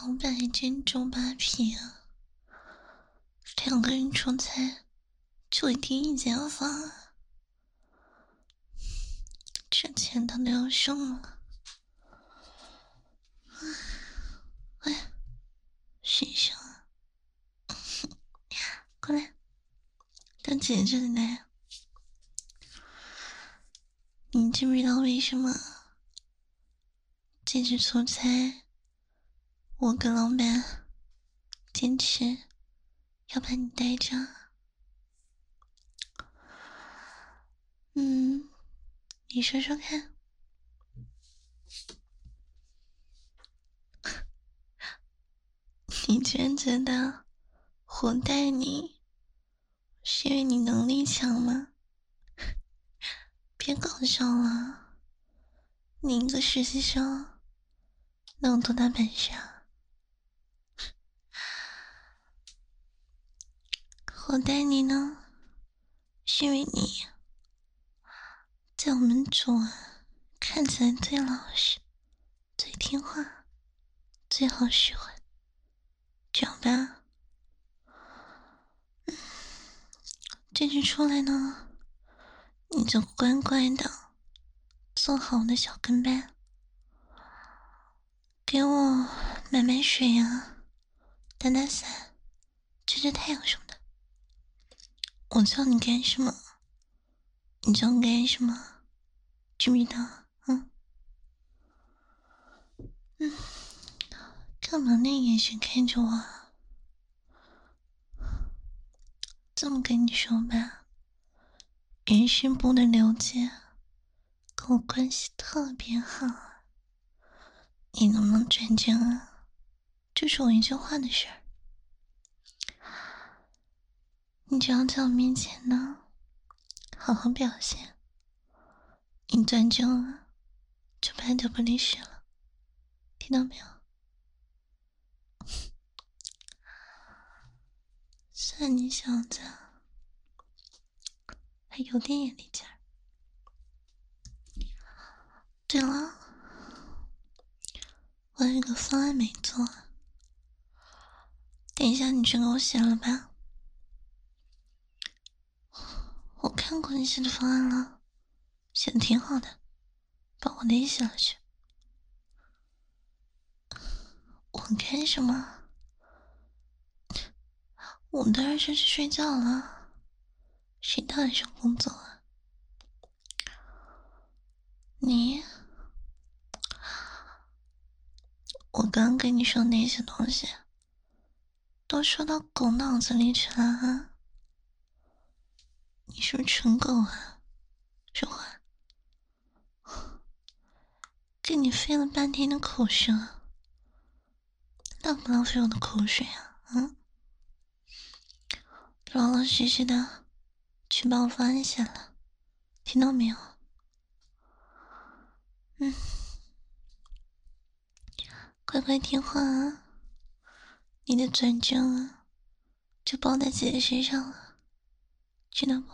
老板一斤重8匹啊，2个人出差就一定一间房啊，这钱他都要剩了。哎，谁生啊？过来，到姐这里来。你知不知道为什么这次出差，我跟老板坚持要把你带着？你说说看。你居然觉得我带你是因为你能力强吗？别搞笑了，你一个实习生能有多大本事啊？我带你呢，是因为你在我们组看起来最老实、最听话、最好使唤，这样吧？这次出来呢，你就乖乖的做好我的小跟班，给我买买水啊，打打伞，遮遮太阳什么的。我叫你干什么，你就干什么，知不知道？干嘛那眼神看着我？这么跟你说吧，人事部的刘姐跟我关系特别好，你能不能转正啊？就说我一句话的事儿。你只要在我面前呢，好好表现，你转正了，就8九不离10了，听到没有？算你小子还有点眼力劲儿。对了，我有一个方案没做，等一下你去给我写了吧。我看过你写的方案了，写的挺好的，把我的也写了去。我干什么？我当然是去睡觉了，谁到晚上工作啊？你，我刚跟你说那些东西，都说到狗脑子里去了啊？你是不是蠢狗啊？说话，跟你费了半天的口舌，浪不浪费我的口水啊？老老实实的去把我方案写了，听到没有？乖乖听话啊！你的转正啊，就包在姐姐身上了，知道不？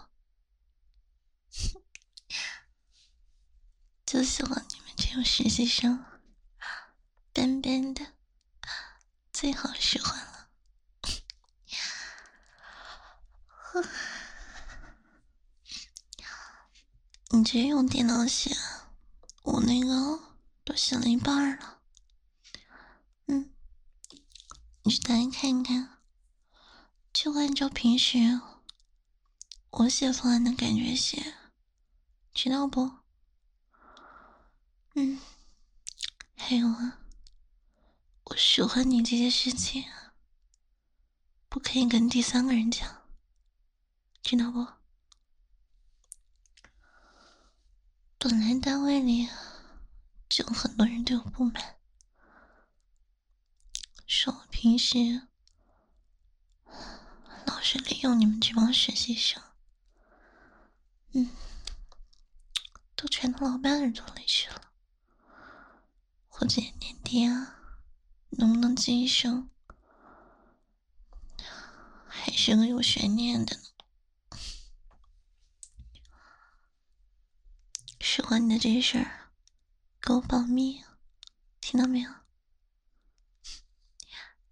就喜欢你们这种实习生，笨笨的，最好使唤了。你直接用电脑写，我那个都写了一半了。你去打开看看，就按照平时我写方案的感觉写，知道不？还有啊，我使唤你这些事情不可以跟第三个人讲，知道不？本来单位里就有很多人对我不满，说我平时老是利用你们这帮实习生，都传到老板耳朵里去了。我今年年底能不能晋升，还是个有悬念的呢。使唤你的这事儿，给我保密，听到没有？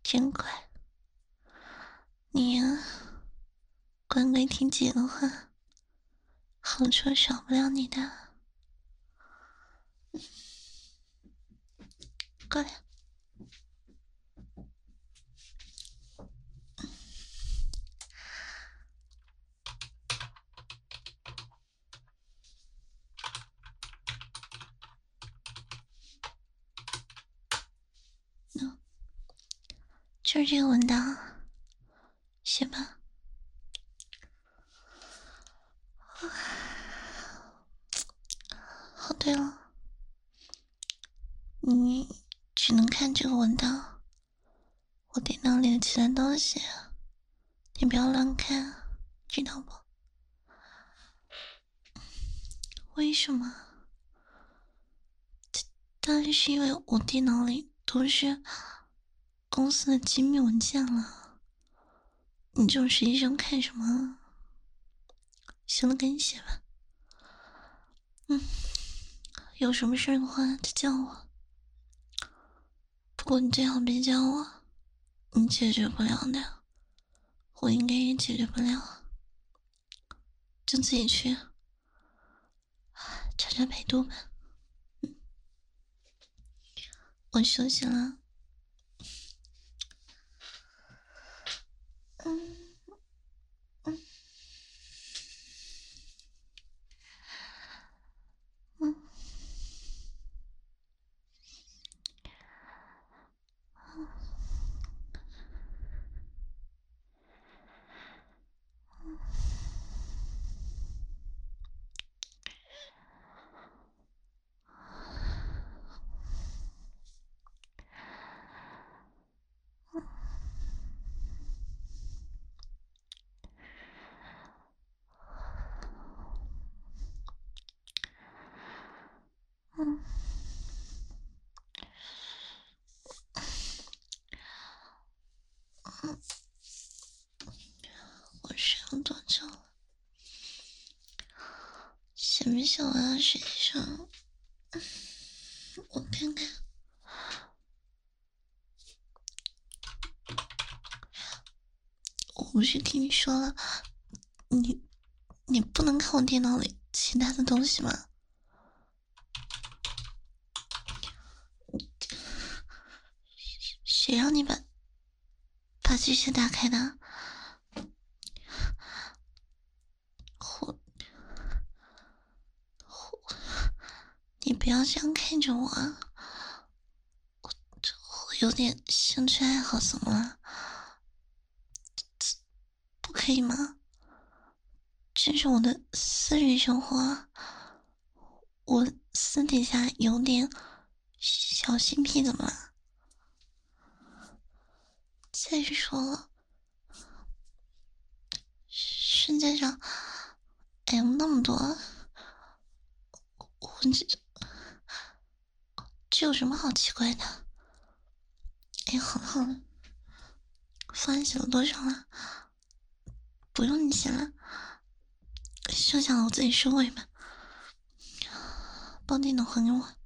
真乖，你呀，乖乖听姐的话，好处少不了你的。乖。就是这个文档，写吧。哦，对了，你只能看这个文档，我电脑里的其他东西你不要乱看，知道不？为什么？当然是因为我电脑里都是公司的机密文件了。你这种实习生看什么？行了，赶紧写吧。有什么事的话就叫我。不过你最好别叫我，你解决不了的，我应该也解决不了，就自己去查查百度吧。我休息了。我睡了多久了？想不想我要实习生？我看看。我不是听你说了，你不能看我电脑里其他的东西吗？谁让你把这些打开的？你不要这样看着我啊！我有点兴趣爱好，怎么了？不可以吗？这是我的私人生活，我私底下有点小心癖，怎么了？再说了，世界上 M 那么多，我这有什么好奇怪的？哎，好了好了，饭写了多少了？不用你写了，剩下的我自己收尾吧。把电脑还给我，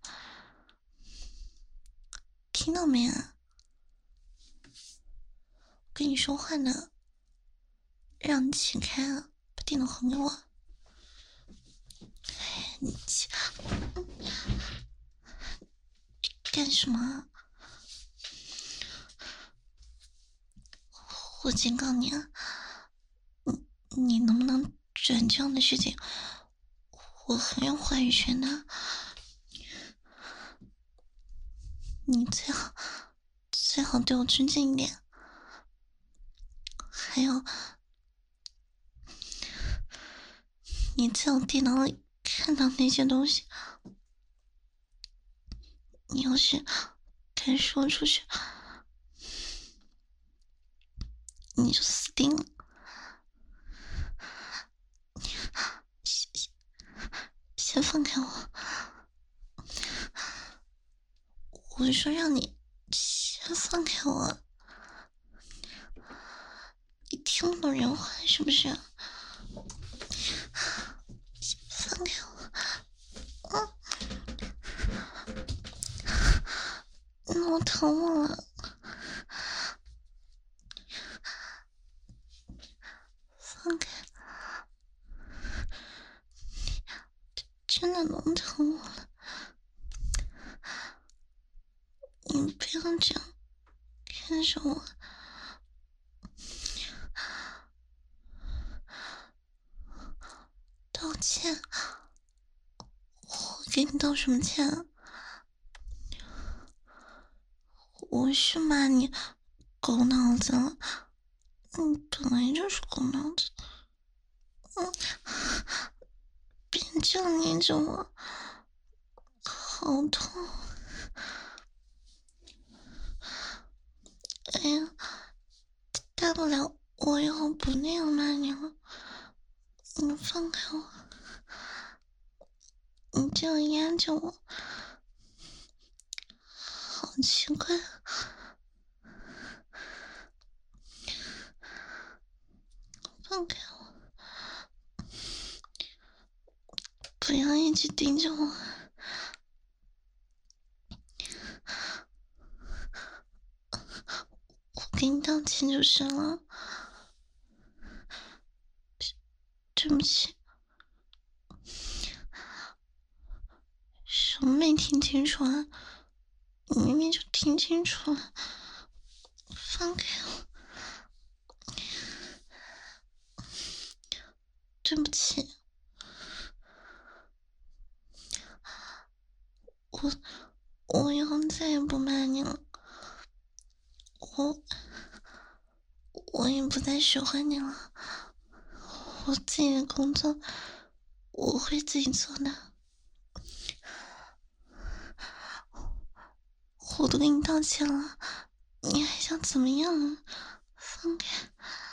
听到没啊？跟你说话呢，让你起开啊！把电脑还给我。你干什么？我警告你啊！你能不能转这样的事情？我很有话语权的。你最好对我尊敬一点。还有，你在我电脑里看到那些东西，你要是敢说出去，你就死定了。先放开我！我说让你先放开我！你听不懂人话是不是？先放开我！我疼我了！ 你不要这样看着我。道歉？我给你道什么歉啊？我是骂你狗脑子了，你本来就是狗脑子。别这样捏着我，好痛！哎呀，大不了我以后不那样骂你了，你放开我！你这样压着我，好奇怪。放开我！不要一直盯着我。我给你道歉就是了。对不起。什么没听清楚啊？你明明就听清楚了。放开我！对不起。我以后再也不骂你了。我也不再喜欢你了。我自己的工作我会自己做的。我都给你道歉了，你还想怎么样啊？放开！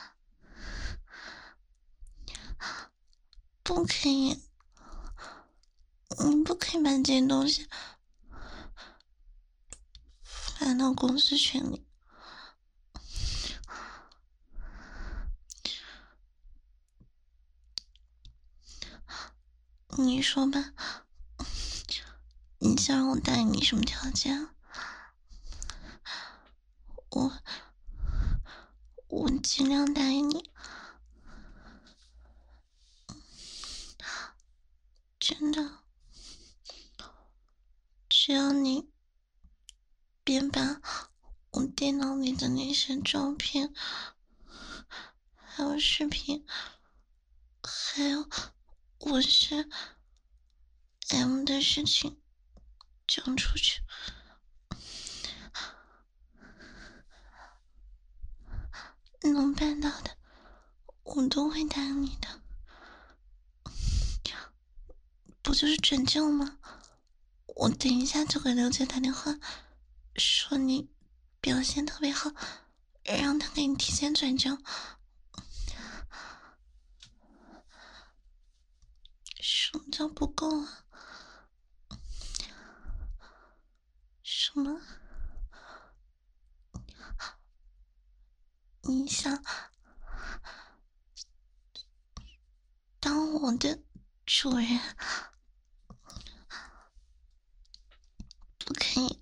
不可以，你不可以把这些东西发到公司群里。你说吧，你想让我答应你什么条件啊？我尽量答应你。真的，只要你别把我电脑里的那些照片，还有视频，还有我是 M 的事情讲出去，能办到的，我都会答应你的。不就是拯救吗？我等一下就给刘姐打电话，说你表现特别好，让她给你提前转正。什么叫不够啊？什么？你想当我的主人？不可以！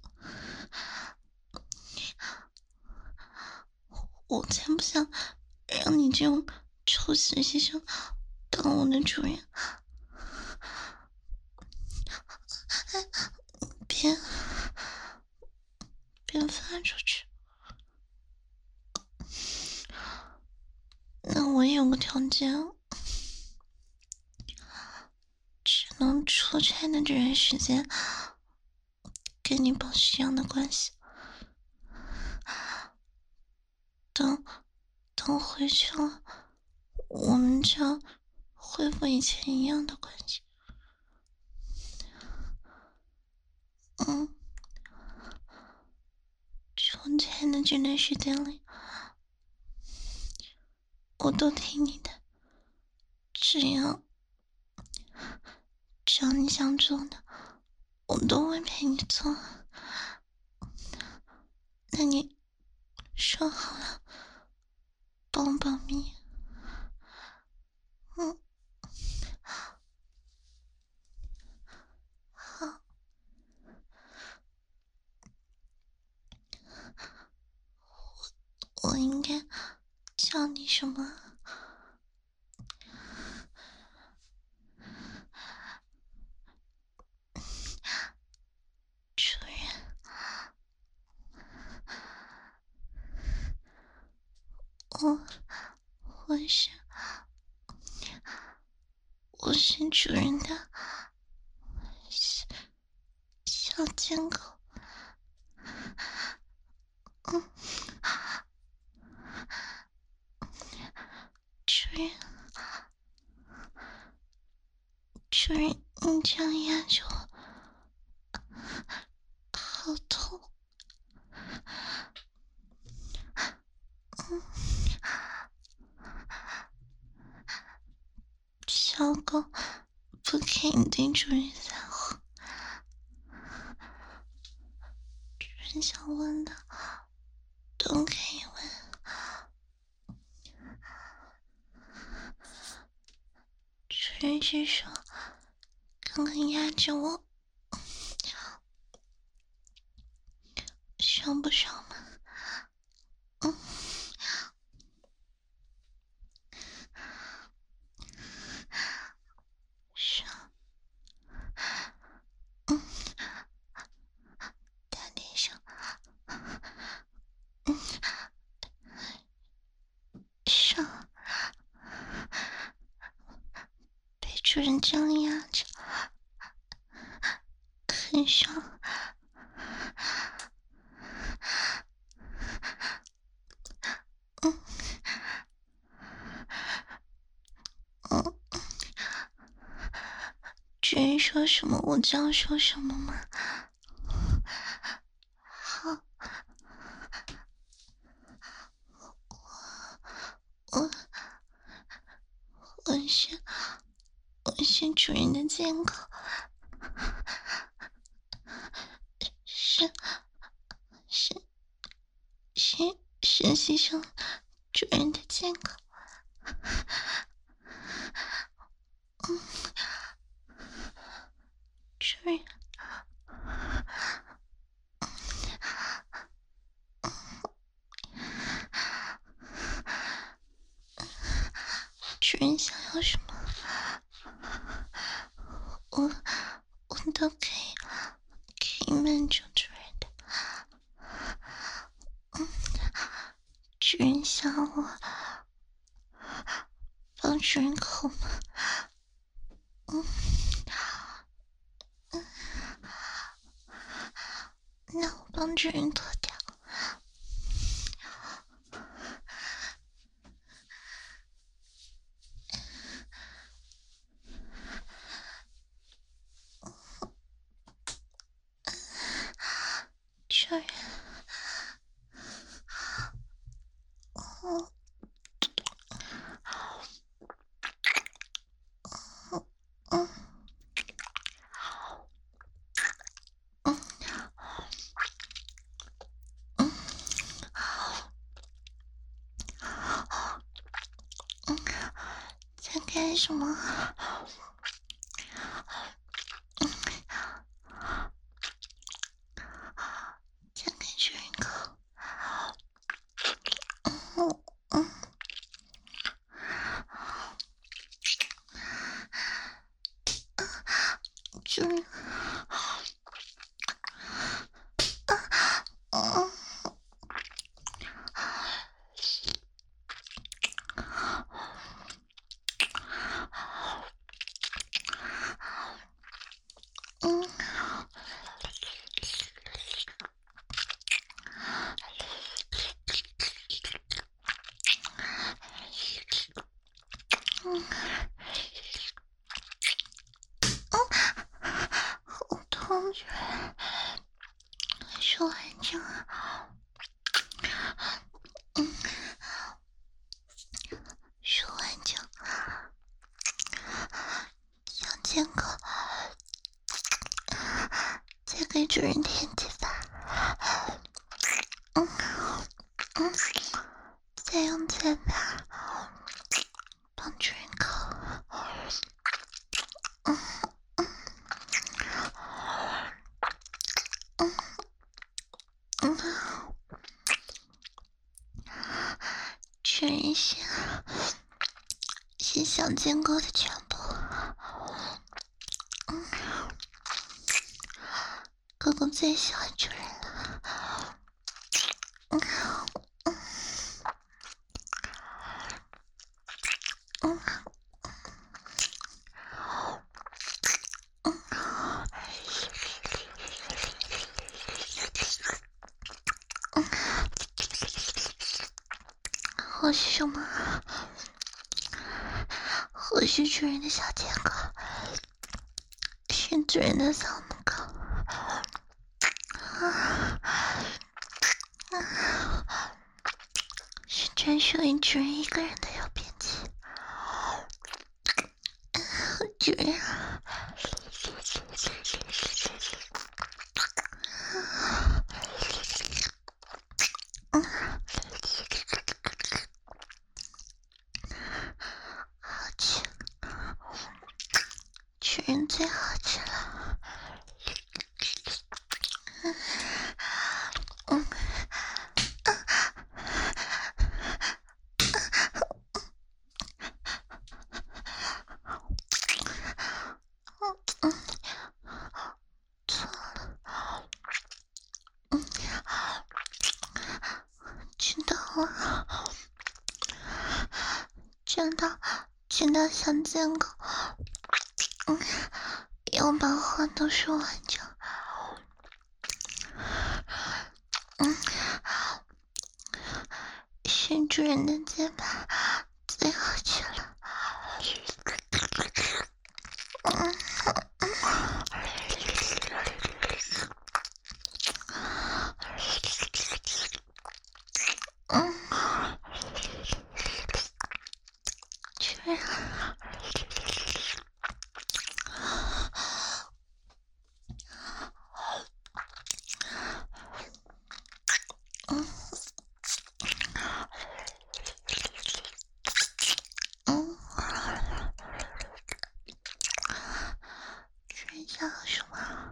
我才不想让你这种臭实习生当我的主人！别发出去！那我也有个条件，只能出差的这段时间跟你保持一样的关系。等回去了，我们就要恢复以前一样的关系。出差的这段时间里，我都听你的，只要你想做的，我都会陪你做。那你说好了，帮我保密。好。我应该叫你什么？主人？ 我我是我是主人的小贱狗。主人，你这样压着我，好痛。小狗不可以对主人撒谎，主人想问的都可以问。主人是说刚刚压着我，爽不爽吗？爽。大点声。爽。被主人这样压着，很爽。主人说什么我就要说什么吗？好，我是主人的贱狗，是牺牲主人的贱狗。主人，主人想要什么，我都可以满足主人的。主人想我帮主人口吗？那我帮主人脱掉。主人，在干什么？在给主人口。主人，好痛！主人，说完就好。说完就好。小贱狗，再给主人舔几把。再用嘴巴帮主人口。主人是小贱狗的全部。狗狗最喜欢主人了。 或许什么？或许主人的小剑口是主人的嗓门口。是专属于主人一个人的有边界。主人，好吃，主人最好吃了。知道了，知道想见过，要把话都说完就，是主人的肩膀最好吃了。主人。想要什么？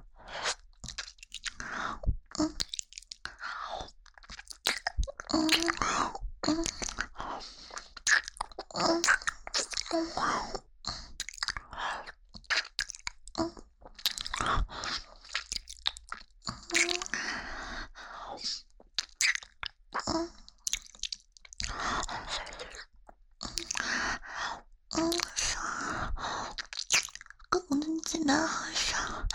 狗的嘴巴好爽。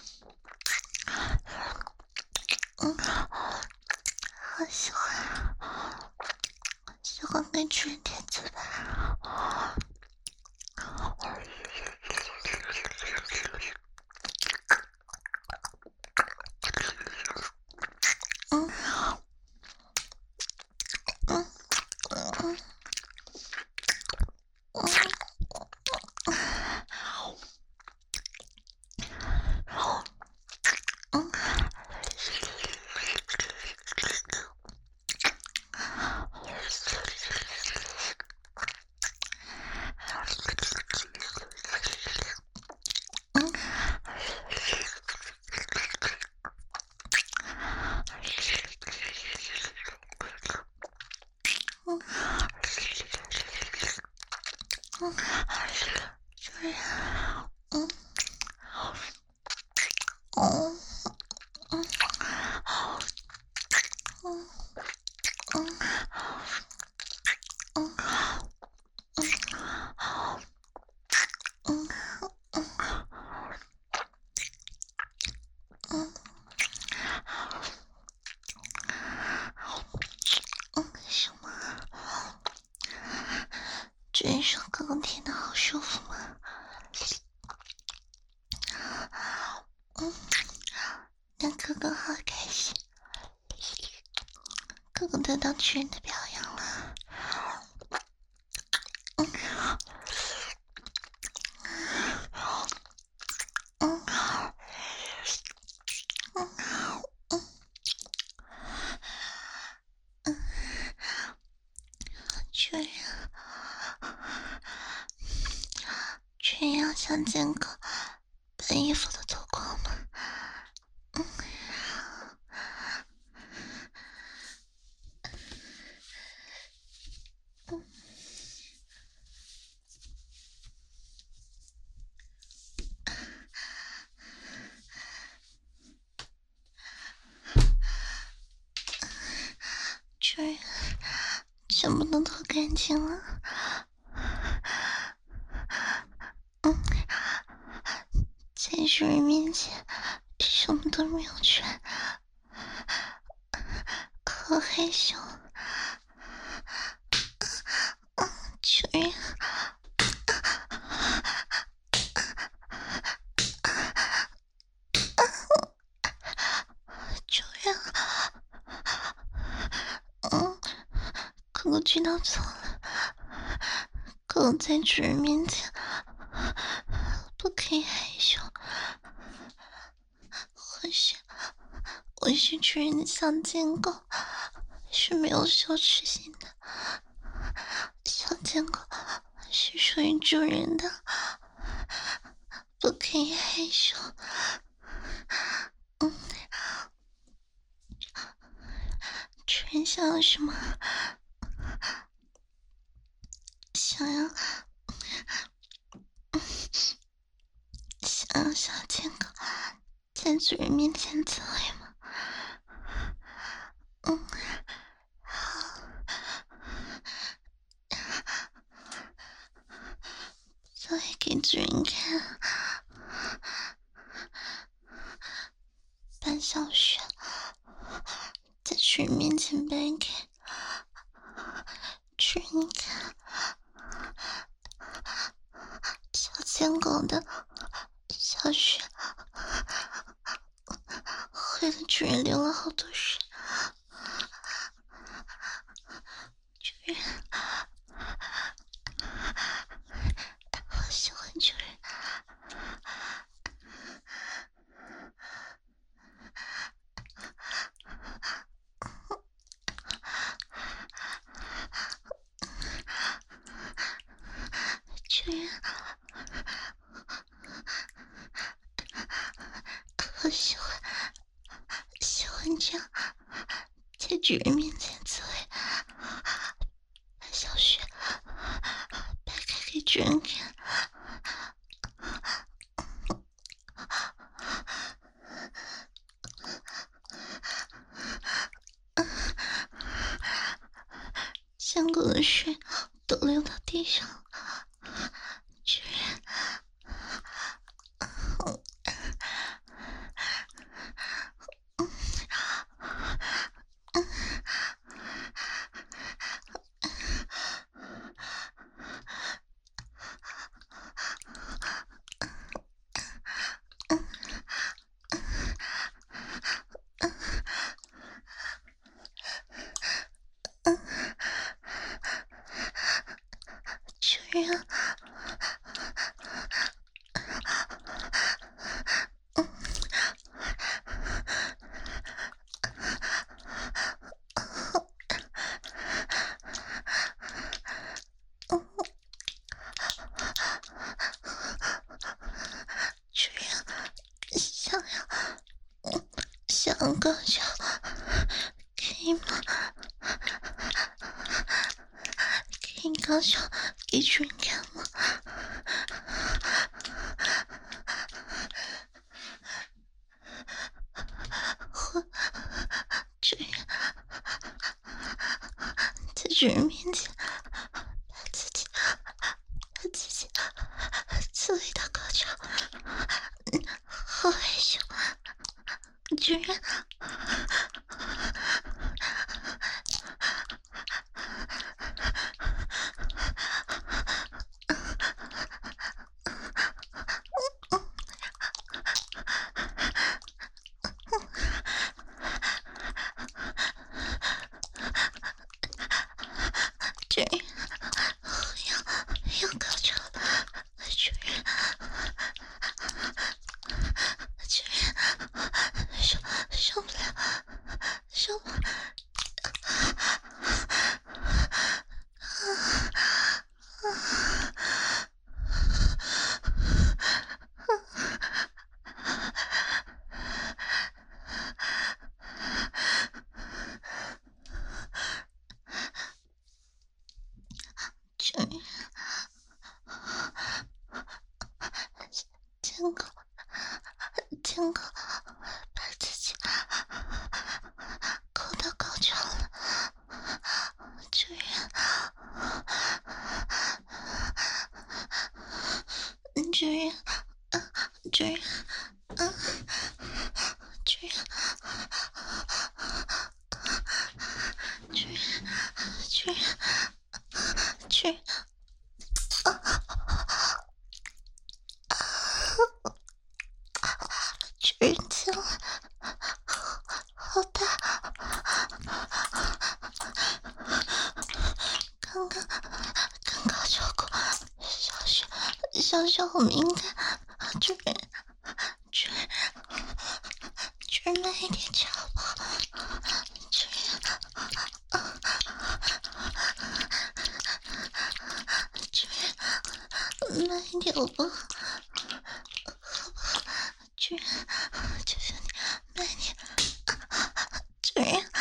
好喜欢，喜欢跟主人舔嘴巴。什么？主人说哥哥舔的好舒服吗？那哥哥好开心，哥哥得到主人的表扬了。主人要想见狗，把衣服都脱光吗？主人全部都脱干净了。在主人面前什么都没有穿，好害羞。 我知道错了，可我在主人面前不可以害羞。我是主人的小贱狗，是没有羞耻心的。小贱狗是属于主人的，不可以害羞。主人想要什么？想要小贱狗在主人面前自慰吗？好，自慰给主人看。半小时在主人面前掰开，主人看小贱狗的小穴会的主人流了好多水。主人，我喜欢主人。主人，我喜欢这样在主人面前自慰，把小穴掰开给主人看。香狗的水都流到地上，主人，主人，主人想要高潮，可以吗？可以高潮给主人看吗？主人在主人面前把自己自慰到高潮，好害羞。主人，主人要高潮了，主人，受不了，受不了。主人，贱狗把自己勾到高潮了，主人，主人，主人，主人，主人， 小小好敏感，主人，主人，主人慢一点插吧，主人，主人慢一点好不好？好不好？主人，求求你慢一点，主人。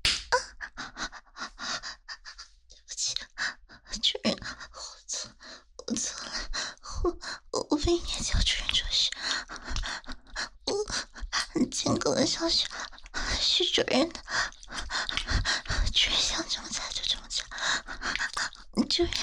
对不起，主人，我错了，我不应该叫主人做事。我见过的消息是主人的，主人想怎么擦就怎么擦，主人。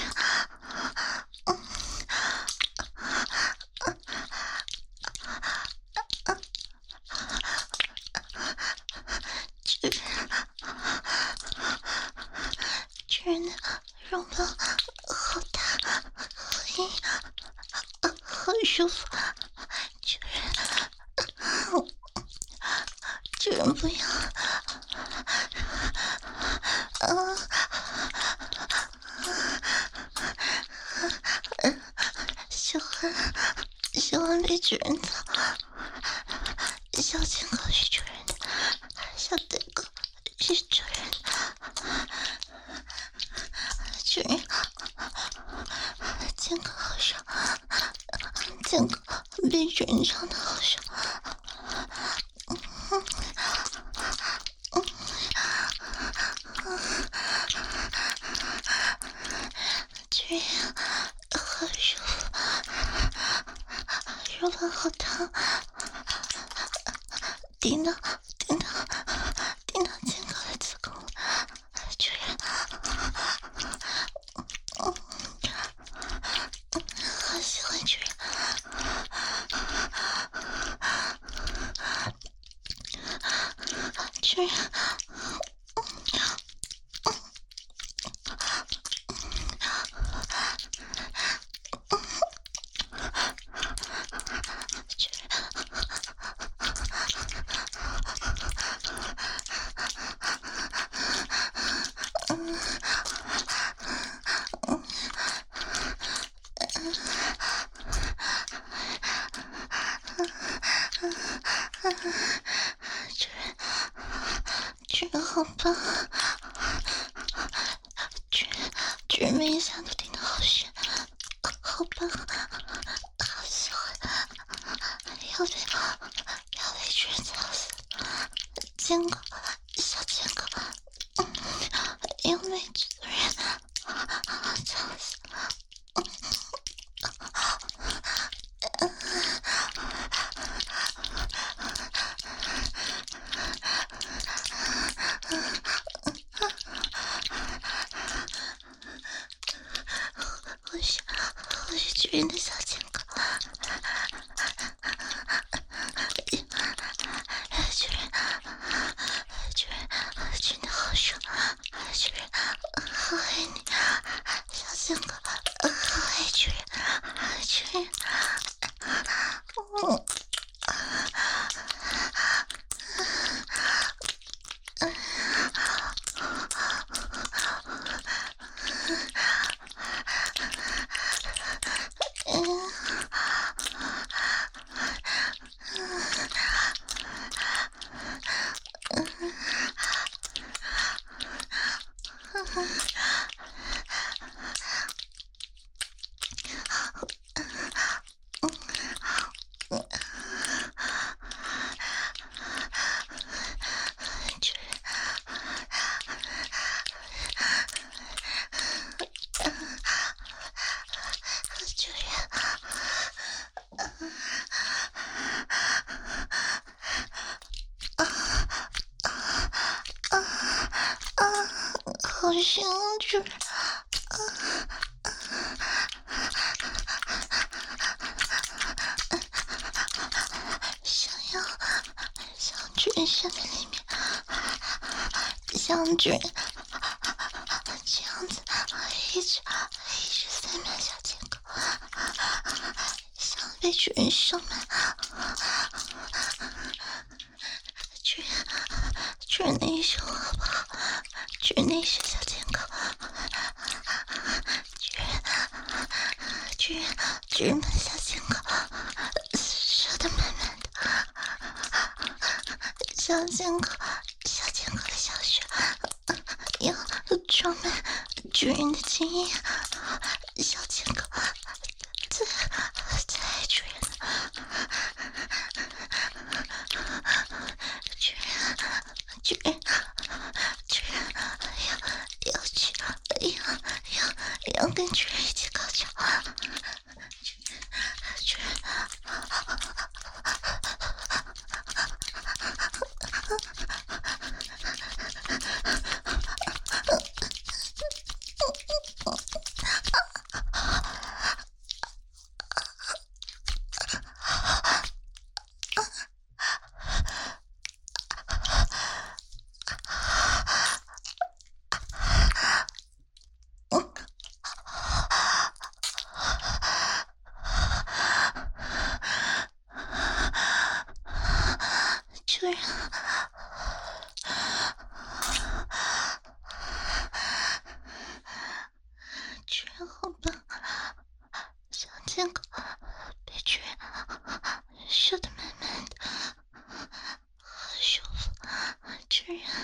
主人的肉包好大，好硬，好舒服。主人不要，喜欢被主人操，小肩狗是主人的，小腿狗是主人的。主人，肩狗好爽，肩狗被主人操的好爽。主人，好舒服，肉棒好烫，顶到肩狗的子宫，主人。好喜欢主人，主人，主人好棒，主人每一下都顶得好深，好棒，好喜欢，要被主人操死，肩狗，小肩狗，要被主人操死。我是主人的小肩狗，主人真的好爽，主人好爱你，小肩狗好爱主人，主人，好香啊，主人！想主人身体里面，想主人这样子一直塞满小肩口，想被主人上满。主人的一手好不好？主人的一手小肩口，主巨人把小肩口射得满满的，小肩口的小穴要装满巨人的精液，小肩口最爱主人了。巨人要跟巨人一起高潮，巨人好棒！小肩口被巨人射得满满的，好舒服。巨人，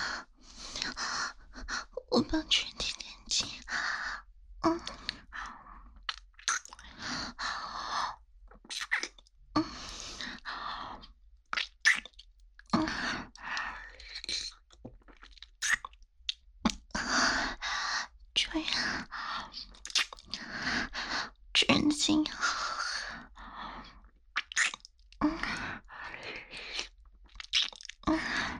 我帮巨人舔干净。巨人的精液好喝，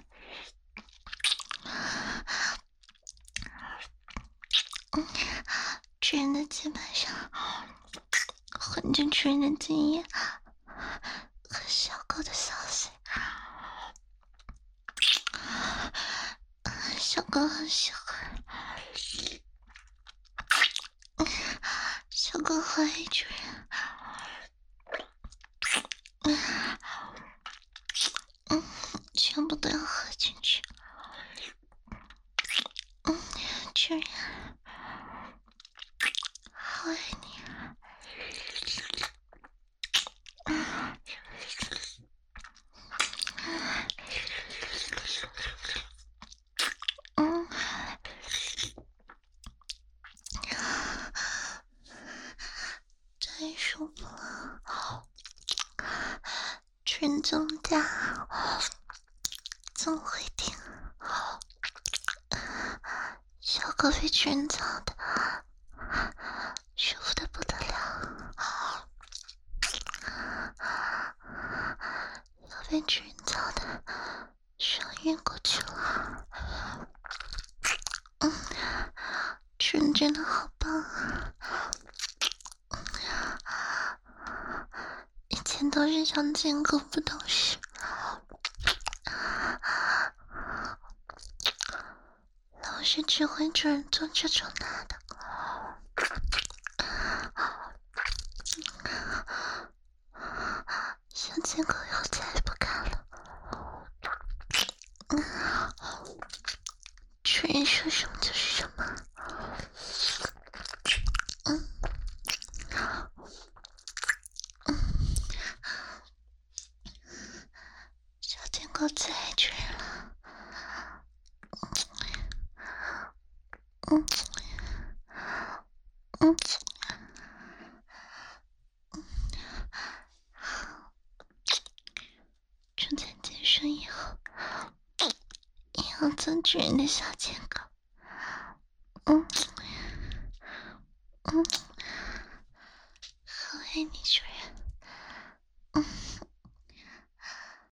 巨人的肩膀上混着巨人的精液和小狗的骚水，小狗很喜欢，小狗好爱巨人，全部都要喝进去。巨人好爱你。太舒服了，巨人这么大，怎么会停？小狗被巨人操的，舒服的不得了，要被巨人操的爽晕过去了。巨人真的好棒啊！以前都是想见狗不懂事，老是只会主人做这种那的。想见狗以后再也不敢了。主人说什么就是什么。小天狗最爱巨人了。正在健身以后，也要做巨人的小天狗。好爱你，巨人。